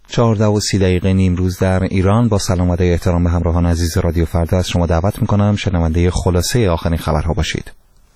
14:30 نیمروز در ایران. با سلام و احترام به همراهان عزیز رادیو فردا از شما دعوت میکنم شنونده خلاصه آخرین خبرها باشید.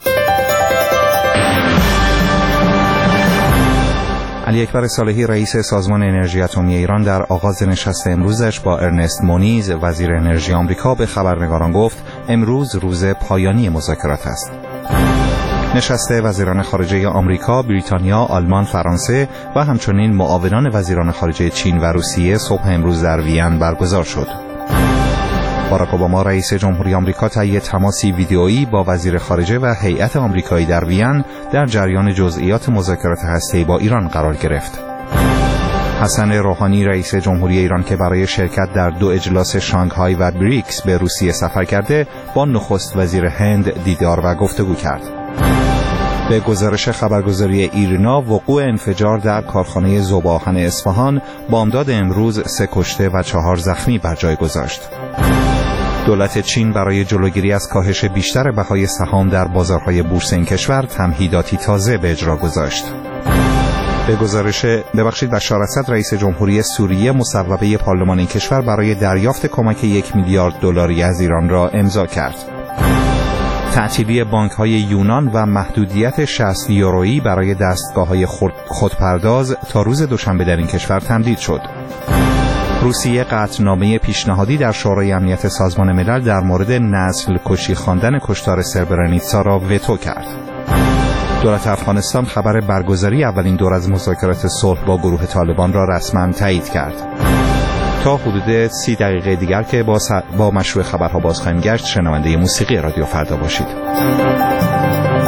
علی اکبر صالحی رئیس سازمان انرژی اتمی ایران در آغاز نشست امروزش با ارنست مونیز وزیر انرژی آمریکا به خبرنگاران گفت امروز روز پایانی مذاکرات است. نشست وزیران خارجه آمریکا، بریتانیا، آلمان، فرانسه و همچنین معاونان وزیران خارجه چین و روسیه صبح امروز در وین برگزار شد. باراک اوباما رئیس جمهوری آمریکا طی تماسی ویدئویی با وزیر خارجه و هیئت آمریکایی در وین در جریان جزئیات مذاکرات هسته‌ای با ایران قرار گرفت. حسن روحانی رئیس جمهوری ایران که برای شرکت در 2 اجلاس شانگهای و بریکس به روسیه سفر کرده، با نخست وزیر هند دیدار و گفتگو کرد. به گزارش خبرگزاری ایرنا، وقوع انفجار در کارخانه ذوب‌آهن اصفهان بامداد امروز 3 کشته و 4 زخمی بر جای گذاشت. دولت چین برای جلوگیری از کاهش بیشتر بهای سهام در بازارهای بورس این کشور تمهیداتی تازه به اجرا گذاشت. به گزارش بشار اسد رئیس جمهوری سوریه مصوبه پارلمان این کشور برای دریافت کمک 1 میلیارد دلاری از ایران را امضا کرد. تعطیلی بانک‌های یونان و محدودیت 60 یورویی برای دستگاه‌های خودپرداز تا روز دوشنبه در این کشور تمدید شد. روسیه قطعنامه پیشنهادی در شورای امنیت سازمان ملل در مورد نسل کشی خواندن کشتار سربرنیتسا را وتو کرد. دولت افغانستان خبر برگزاری اولین دور از مذاکرات صلح با گروه طالبان را رسما تایید کرد. تا حدود 30 دقیقه دیگر که با مشروع خبرها باز خواهیم گشت، شنونده موسیقی رادیو فردا باشید.